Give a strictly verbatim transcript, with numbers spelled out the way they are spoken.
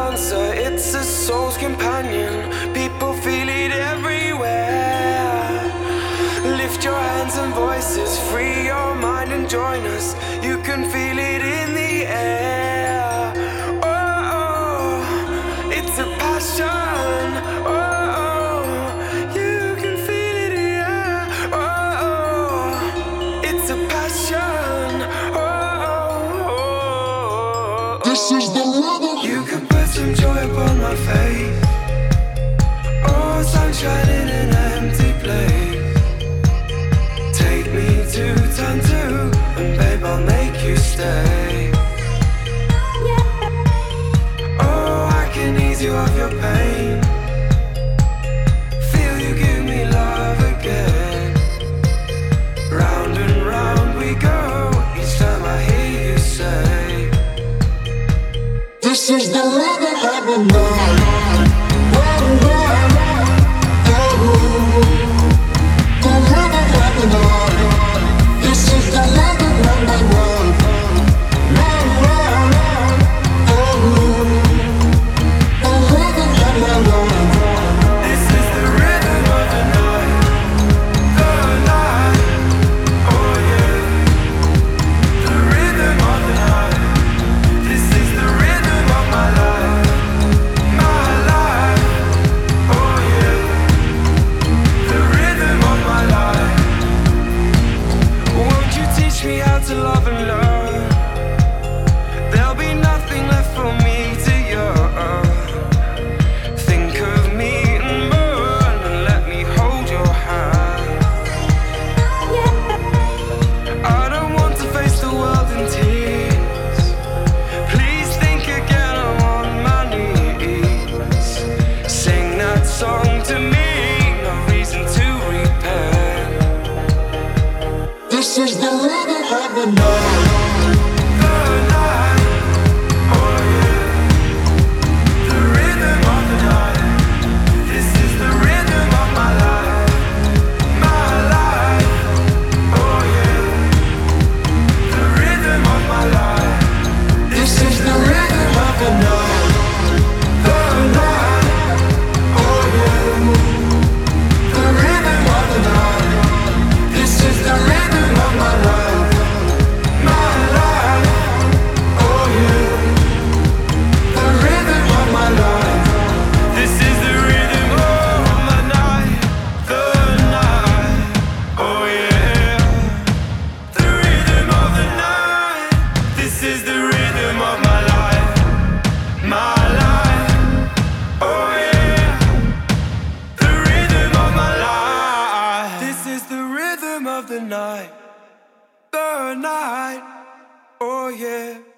answer, it's a soul's companion. People feel it everywhere. Lift your hands and voices, free your mind and join us. You can feel it in the air. Oh, oh, it's a passion. Oh, oh, you can feel it, yeah. Oh, oh, it's a passion. Oh, oh, oh. This is the rhythm. You can put some joy upon my face. Oh, sunshine in an empty place. Take me to turn two, and babe, I'll make you stay. Oh, I can ease you of your pain. Feel you give me love again. Round and round we go, each time I hear you say, This is the rhythm of the night. to love and learn. There'll be nothing left for me to yearn. Think of me and burn, and let me hold your hand. I don't want to face the world in tears. Please think again, I'm on my knees. Sing that song to me, no reason to repent. This is the rhythm of the night. Of the night, the night, oh yeah.